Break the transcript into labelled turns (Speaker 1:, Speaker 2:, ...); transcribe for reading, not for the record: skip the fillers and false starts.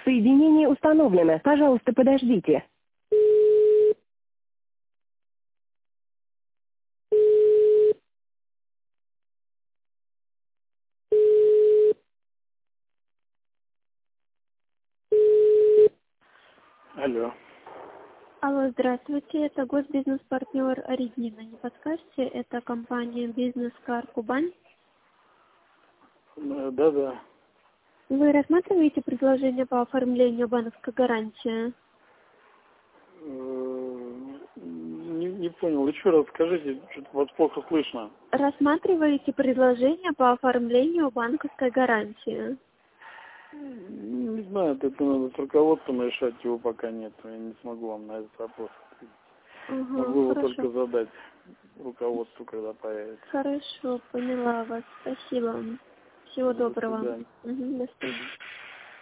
Speaker 1: Соединение установлено. Пожалуйста, подождите.
Speaker 2: Алло.
Speaker 3: Алло, здравствуйте, это госбизнес-партнер Регина. Не подскажете, это компания «Бизнес-кар Кубань».
Speaker 2: Да.
Speaker 3: Вы рассматриваете предложение по оформлению банковской гарантии?
Speaker 2: Не понял, еще раз скажите, что-то вас плохо слышно.
Speaker 3: Рассматриваете предложение по оформлению банковской гарантии?
Speaker 2: Не знаю, это надо с руководством решать, его пока нет. Я не смогу вам на этот вопрос ответить. Могу его
Speaker 3: Хорошо.
Speaker 2: только задать руководству, когда появится.
Speaker 3: Хорошо, поняла вас. Спасибо вам. Всего
Speaker 2: До
Speaker 3: доброго.
Speaker 2: свидания.
Speaker 3: До свидания.